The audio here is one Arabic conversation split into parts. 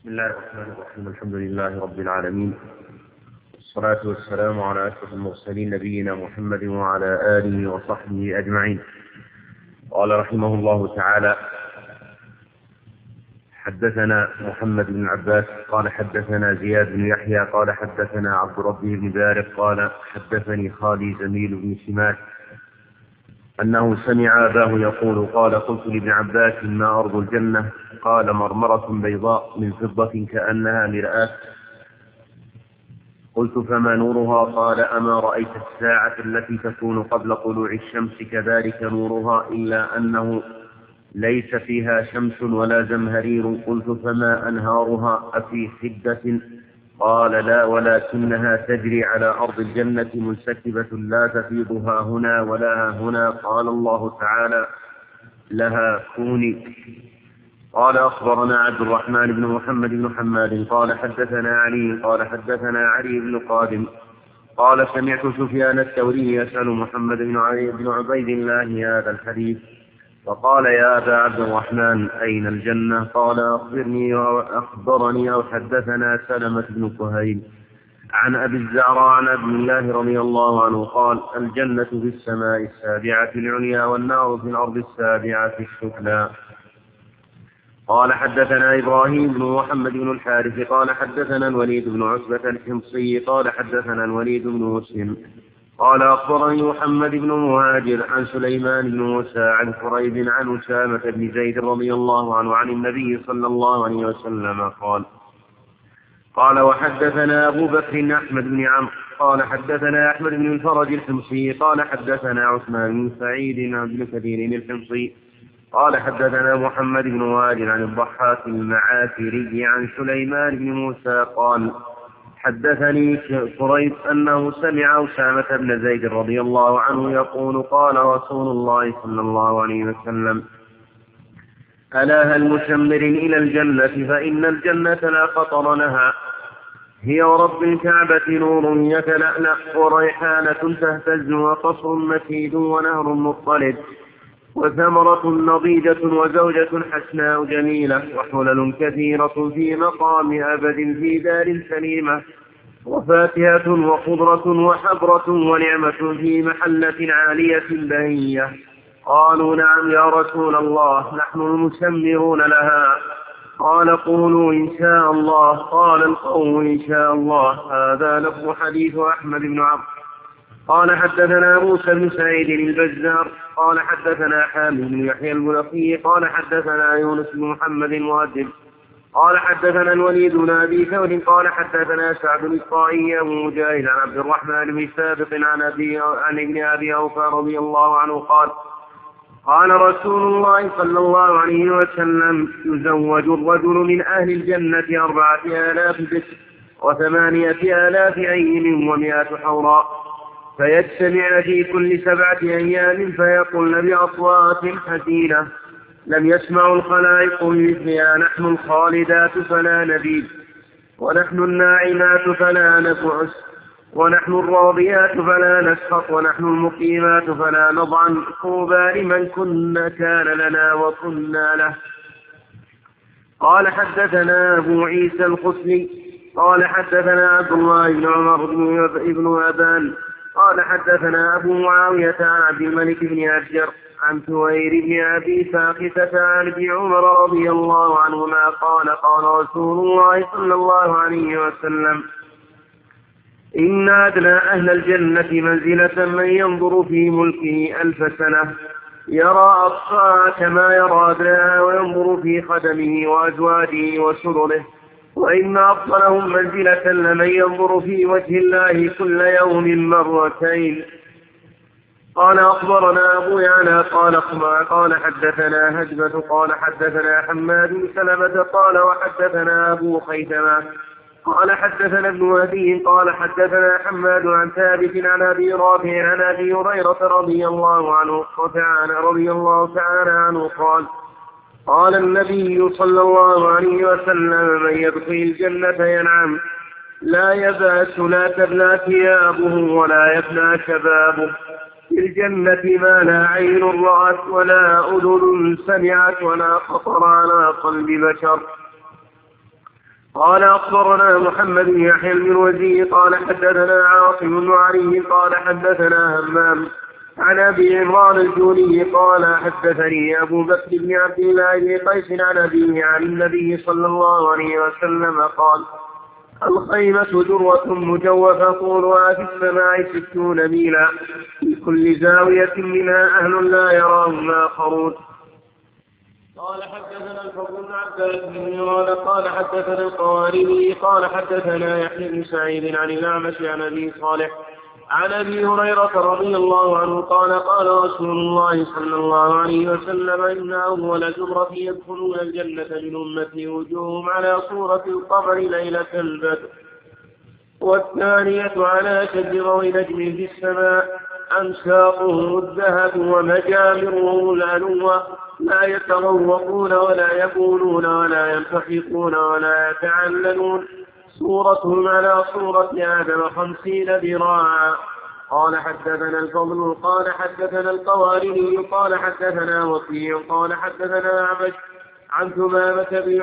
بسم الله الرحمن الرحيم. الحمد لله رب العالمين، والصلاة والسلام على أشرف المرسلين نبينا محمد وعلى آله وصحبه أجمعين. قال رحمه الله تعالى: حدثنا محمد بن عباس قال حدثنا زياد بن يحيى قال حدثنا عبد ربه بن بارق قال حدثني خالي زميل بن سماك أنه سمع أباه يقول قال: قلت لابن عباس: ما أرض الجنة؟ قال: مرمرة بيضاء من فضة كأنها مرآة. قلت: فما نورها؟ قال: أما رأيت الساعة التي تكون قبل طلوع الشمس كذلك نورها، إلا أنه ليس فيها شمس ولا زمهرير. قلت: فما أنهارها؟ أفي حدة؟ قال: لا، ولكنها تجري على أرض الجنة منسكبة لا تفيضها هنا ولا هنا. قال الله تعالى لها: كوني. قال: أخبرنا عبد الرحمن بن محمد بن حماد قال حدثنا علي قال حدثنا علي بن قادم قال: سمعت سفيان الثوري يسأل محمد بن عبيد الله هذا الحديث، فقال: يا أبا عبد الرحمن، أين الجنة؟ قال: أخبرني أو حدثنا سلمة بن كهيل عن أبي الزعراء عن عبد الله رضي الله عنه قال: الجنة في السماء السابعة العليا، والنار في الأرض السابعة السفلى. قال: حدثنا إبراهيم بن محمد بن الحارث قال حدثنا الوليد بن عتبة الحمصي قال حدثنا الوليد بن مسلم قال: أخبرني محمد بن مهاجر عن سليمان بن موسى عن قريب عن أسامة بن زيد رضي الله عنه عن النبي صلى الله عليه وسلم قال: وحدثنا أبو بكر أحمد بن عمرو قال حدثنا أحمد بن الفرج الحمصي قال حدثنا عثمان بن سعيد عن ابن كثير الحمصي قال حدثنا محمد بن مهاجر عن الضحاك المعافري عن سليمان بن موسى قال: حدثني قريب أنه سمع أسامة بن زيد رضي الله عنه يقول: قال رسول الله صلى الله عليه وسلم: ألا هل مشمر إلى الجنة؟ فإن الجنة لا خطر لها، هي ورب الكعبة نور يتلألأ، وريحانة تهتز، وقصر مكيد، ونهر مضطرد، وثمرة نضيجة، وزوجة حسناء جميلة، وحلل كثيرة في مقام أبد في دار سليمة، وفاكهة وخضرة وحبرة ونعمة في محلة عالية بهية. قالوا: نعم يا رسول الله، نحن المسمرون لها. قال: قولوا إن شاء الله. قال القوم: إن شاء الله. هذا لفظ حديث أحمد بن عمرو. قال: حدثنا موسى بن سعيد البزار قال حدثنا حامد بن يحيى البلخي قال حدثنا يونس بن محمد المؤدب قال حدثنا الوليد بن أبي ثور قال حدثنا سعد الطائي أبو مجاهد عن عبد الرحمن بن سابق عن ابن أبي أوفى رضي الله عنه قال: قال رسول الله صلى الله عليه وسلم: يزوج الرجل من أهل الجنة 4000 بكر، 8000 أيم، 100 حوراء، فيجتمعن في كل 7 أيام، فيقولن بأصوات حزينة لم يسمع الخلائق بمثلها: نحن الخالدات فلا نبيد، ونحن الناعمات فلا نبعث، ونحن الراضيات فلا نسخط، ونحن المقيمات فلا نضعن، طوبى لمن كان لنا وكنا له. قال: حدثنا أبو عيسى الخصلي قال حدثنا عبد الله بن عمر بن أبان قال حدثنا أبو معاوية عن عبد الملك بن أشجر عن ثوير بن أبي ساخثة عن ابن عمر رضي الله عنهما قال: قال رسول الله صلى الله عليه وسلم: إن أدنى أهل الجنة منزلة من ينظر في ملكه 1000 سنة، يرى أقصاها كما يرى أدناها، وينظر في خدمه وأزواجه وسرره. وإن أفضلهم منزلة لمن ينظر في وجه الله كل يوم 2 قال: أخبرنا أبو يعلى قال حدثنا هجبة قال حدثنا حماد بن سلمة قال وحدثنا أبو خيثمة قال حدثنا ابن وهبي قال حدثنا حماد عن ثابت عن أبي رافع عن أبي هريرة رضي الله تعالى عنه قال: قال النبي صلى الله عليه وسلم: من يدخل الجنة ينعم، لا يبأس، لا تبلى ثيابه ولا يفنى شبابه. في الجنة ما لا عين رأت ولا أذن سمعت ولا خطر على قلب بشر. قال أخبرنا محمد بن يحيى بن الوزير قال حدثنا عاصم بن علي قال حدثنا همام عن أبي عمران الجوني قال حدثني أبو بكر بن عبد الله بن قيس عن أبيه عن النبي صلى الله عليه وسلم قال: الخيمة ذروة مجوفة طولها في السماء 60 ميلا، في كل زاوية منها أهل لا يراهم آخرون. قال حدثنا الفضل بن عباس بن مراد قال حدثنا القواربي قال حدثنا يحيى بن سعيد عن الأعمش عن أبي صالح عن أبي هريرة رضي الله عنه قال: قال رسول الله صلى الله عليه وسلم: إن أول زمرة يدخلون الجنة من أمتي وجوههم على صورة القمر ليلة البدر، والثانية على شجر نجم في السماء، أنشاطهم الذهب ومجامرهم العلوة، لا يتغوطون ولا يبولون ولا ينفخون ولا يتعللون، صورتهم على صورة آدم 50 ذراعا. قال حدثنا الفضل قال حدثنا القواربي قال حدثنا وكيع قال حدثنا أعمش عن ثمامة بن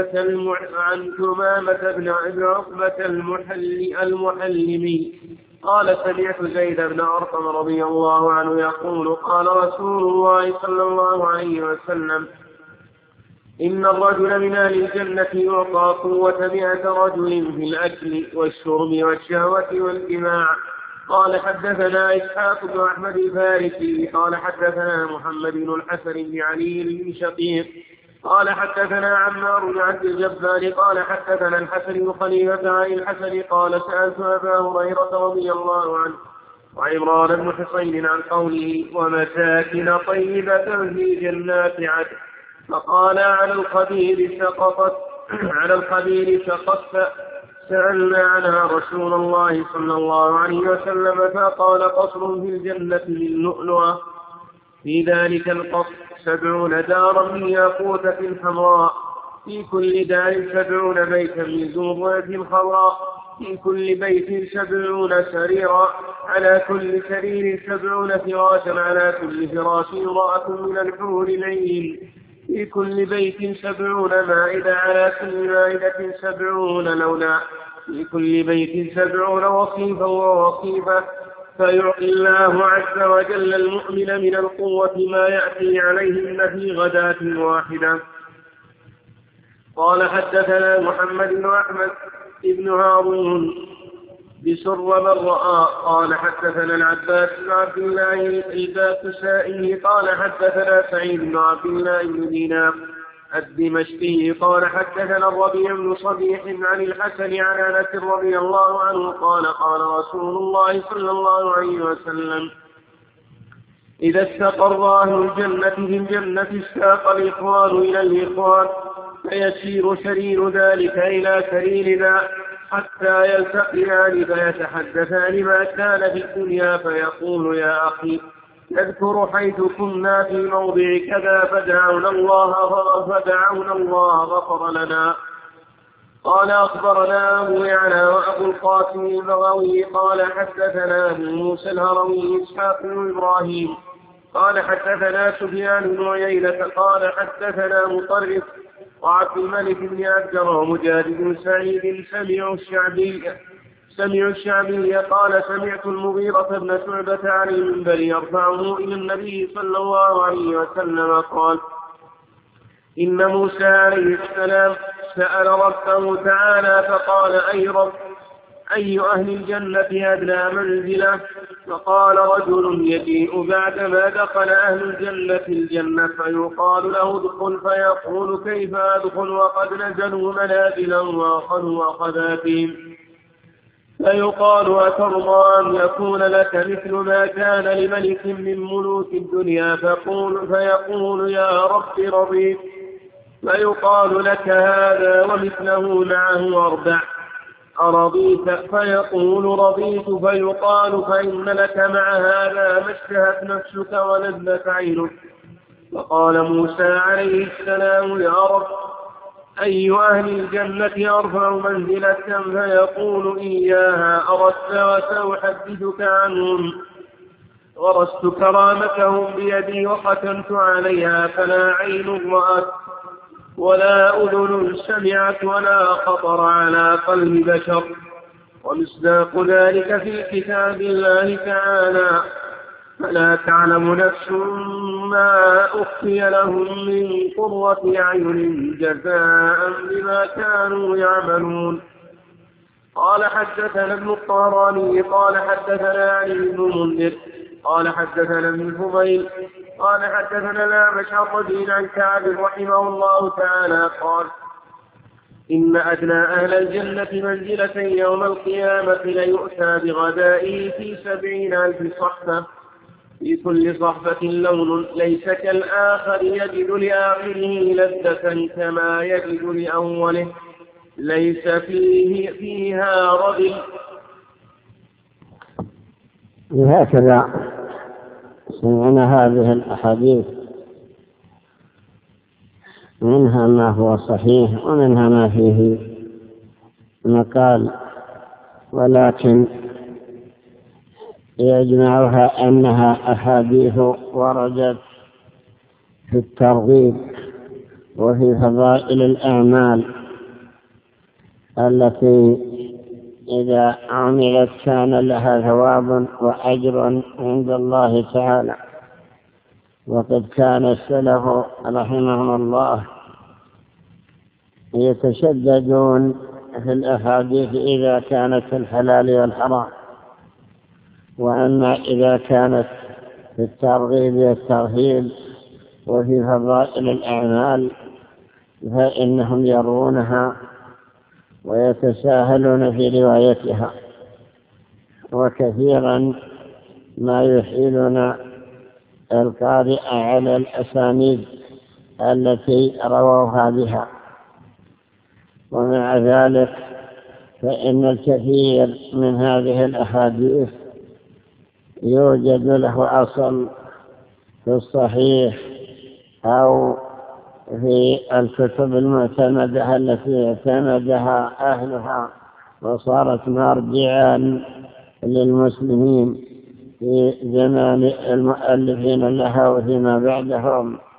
عقبة المحلمي قال: سمعت زيد بن أرقم رضي الله عنه يقول: قال رسول الله صلى الله عليه وسلم: إن الرجل من أهل الجنة يعطى قوة 100 رجل في الأكل والشرب والشهوة والجماع. قال حدثنا إسحاق بن أحمد الفارسي قال حدثنا محمد بن الحسن بن علي بن شقيق قال حدثنا عمار بن عبد الجبار قال حدثنا الحسن بن خليفة عن الحسن قال: سألت أبا هريرة رضي الله عنه وعمران بن حصين عن قوله: ومساكن طيبة في جنات عدن، فقال: على الخبير سقطت. سألنا عنها رسول الله صلى الله عليه وسلم فقال: قصر في الجنة من لؤلؤة، في ذلك القصر 70 دارا من ياقوتة حمراء، في كل دار 70 بيتا من زمرة خضراء، في كل بيت 70 سريرا، على كل سرير 70 فراشا، على كل فراش امرأة من الحور العين، في كل بيت 70 مائدة، على كل مائدة 70 لونا، في كل بيت 70 وصيفا ووصيفا، فيعطي الله عز وجل المؤمن من القوة ما يأتي عليهن في غداة واحدة. قال حدثنا محمد بن أحمد بن هارون بسر بالرآء قال حدثنا العباس بن عبد الله الباكسائي قال حدثنا سعيد بن عبد الله بن دينار الدمشقي قال حدثنا الربيع بن صبيح عن الحسن عن أنس رضي الله عنه قال: قال رسول الله صلى الله عليه وسلم: إذا استقر أهل الجنة في الجنة اشتاق الإخوان إلى الإخوان، فيسير سرير ذلك إلى سرير ذا حتى يلتقيان فيتحدثان ما كان في الدنيا، فيقول: يا أخي نذكر حيث كنا في موضع كذا فدعونا الله غفر لنا. قال أخبرنا أبو يعلى وأبو القاسم البغوي قال حدثنا أبو موسى الهروي إسحاق بن إبراهيم قال حدثنا سفيان بن عيينة قال حدثنا مطرف وعبد الملك بن عبد ومجاهد بن سعيد سمعوا الشعبي قال: سمعت المغيرة بن شعبة عن المنبر يرفعه إلى النبي صلى الله عليه وسلم قال: إن موسى عليه السلام سأل ربه تعالى فقال: أي رب، أي أهل الجنة أدنى منزلة؟ فقال: رجل يجيء بعدما دخل أهل الجنة الجنة فيقال له ادخل، فيقول: كيف أدخل وقد نزلوا منازلا وأخذوا أخذاتهم؟ فيقال: أترضى أن يكون لك مثل ما كان لملك من ملوك الدنيا؟ فيقول: يا رب رضيت. فيقال: لك هذا ومثله معه 4، أرضيت؟ فيقول: رضيت. فيقال: فإن لك مع هذا ما اشتهت نفسك ولذت عينك. فقال موسى عليه السلام: يا رب، أي أهل الجنة أرفع منزلة؟ فيقول: إياها أردت وسأحدثك عنهم. غرست كرامتهم بيدي وختمت عليها فلا عين رأت ولا أذن سمعت ولا خطر على قلب بشر. ومصداق ذلك في كتاب الله تعالى: فلا تعلم نفس ما أخفي لهم من قرة أعين جزاء بما كانوا يعملون. قال حدثنا ابن الطهراني قال حدثنا علي بن منذر قال حدثنا ابن الفضيل قال حدثنا الأعمش عن رجل عن كعب رحمه الله تعالى قال: إن أدنى أهل الجنة منزلة يوم القيامة ليؤتى بغدائه في 70,000 صحفة، في كل صحفة لون ليس كالآخر، يجد لآخره لذة كما يجد لأوله، ليس فيها رذل. وهكذا سمعنا هذه الأحاديث، منها ما هو صحيح ومنها ما فيه مقال، ولكن يجمعها أنها أحاديث وردت في الترغيب وفي فضائل الأعمال التي إذا عملت كان لها ثواب وأجر عند الله تعالى. وقد كان السلف رحمهم الله يتشددون في الأحاديث إذا كانت في الحلال والحرام، وأما إذا كانت في الترغيب والترهيب وفي فضائل الأعمال فإنهم يرونها ويتساهلون في روايتها، وكثيرا ما يحيلون القارئ على الأسانيد التي رووها بها. ومع ذلك فإن الكثير من هذه الأحاديث يوجد له أصل في الصحيح أو في الكتب المعتمدة التي اعتمدها أهلها وصارت مرجعا للمسلمين في زمان المؤلفين لها وفيما بعدهم،